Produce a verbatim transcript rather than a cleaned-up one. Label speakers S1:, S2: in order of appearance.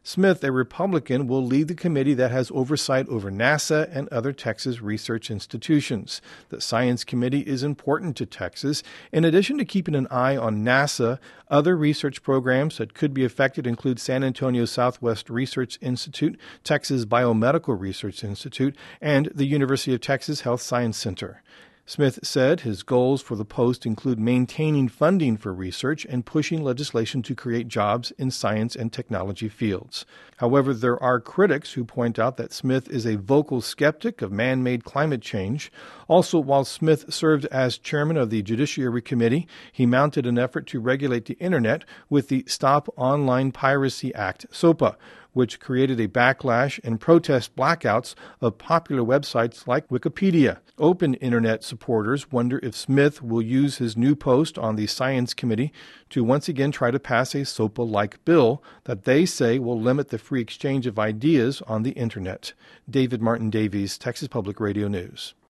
S1: Smith, a Republican, will lead the committee that has oversight over NASA and other Texas research institutions. The Science Committee is important to Texas. In addition to keeping an eye on NASA, other research programs that could be affected include San Antonio Southwest Research Institute, Texas Biomedical Research Institute, and the University of Texas Health Science Center. Smith said his goals for the post include maintaining funding for research and pushing legislation to create jobs in science and technology fields. However, there are critics who point out that Smith is a vocal skeptic of man-made climate change. Also, while Smith served as chairman of the Judiciary Committee, he mounted an effort to regulate the Internet with the Stop Online Piracy Act, SOPA, which created a backlash and protest blackouts of popular websites like Wikipedia. Open Internet supporters wonder if Smith will use his new post on the Science Committee to once again try to pass a SOPA-like bill that they say will limit the free exchange of ideas on the Internet. David Martin Davies, Texas Public Radio News.